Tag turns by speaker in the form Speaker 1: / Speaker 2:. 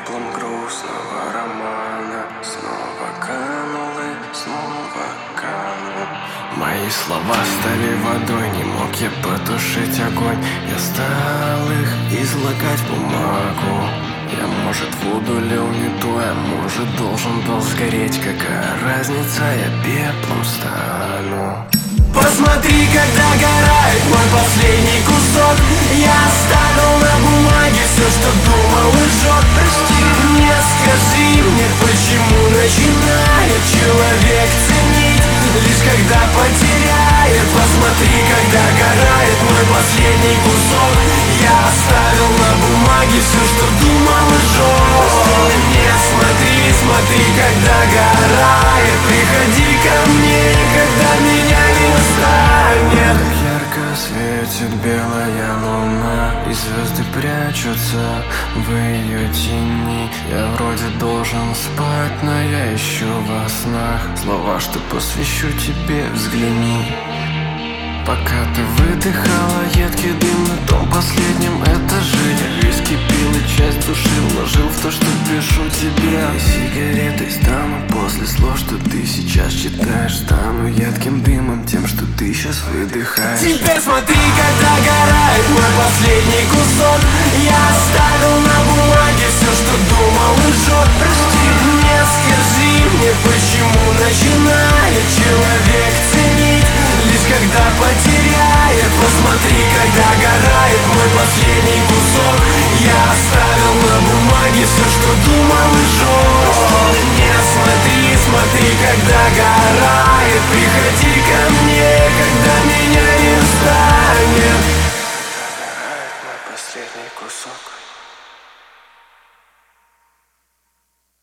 Speaker 1: пеплом грустного романа. Снова канул и снова канул. Мои слова стали водой, не мог я потушить огонь. Я стал их излагать в бумагу. Я, может, воду лил не то, а может, должен был сгореть. Какая разница, я пеплом стану. Посмотри, как догорает мой последний кусок. Я оставил на бумаге все, что думал и сжег. Прости мне, скажи мне, почему начинает человек ценить лишь когда потеряет. Посмотри, как догорает мой последний кусок. Я оставил на бумаге все, что думал и сжег. Прости мне, смотри, смотри, как догорает. Приходи ко мне, когда меня не станет. Так ярко светит белая луна, и звезды прячутся в ее тени. Я вроде должен спать, но я ищу во снах слова, что посвящу тебе, взгляни. Пока ты выдыхала едкий дым на том последнем этаже, я виски пил и часть души вложил в то, что пишу тебе. И сигаретой стану после слов, что ты сейчас читаешь. Стану едким дымом, тем, что ты сейчас выдыхаешь. Теперь смотри, как догорает мой последний кусок. Я оставил на бумаге все, что думал и сжег. Прости мне, скажи мне, почему начинает человек ценить лишь когда потеряет. Посмотри, как догорает мой последний кусок. Я оставил на бумаге все, что думал и сжег. Прости мне, смотри, смотри, как догорает. Приходи ко мне, когда меня не станет. Догорает мой последний кусок.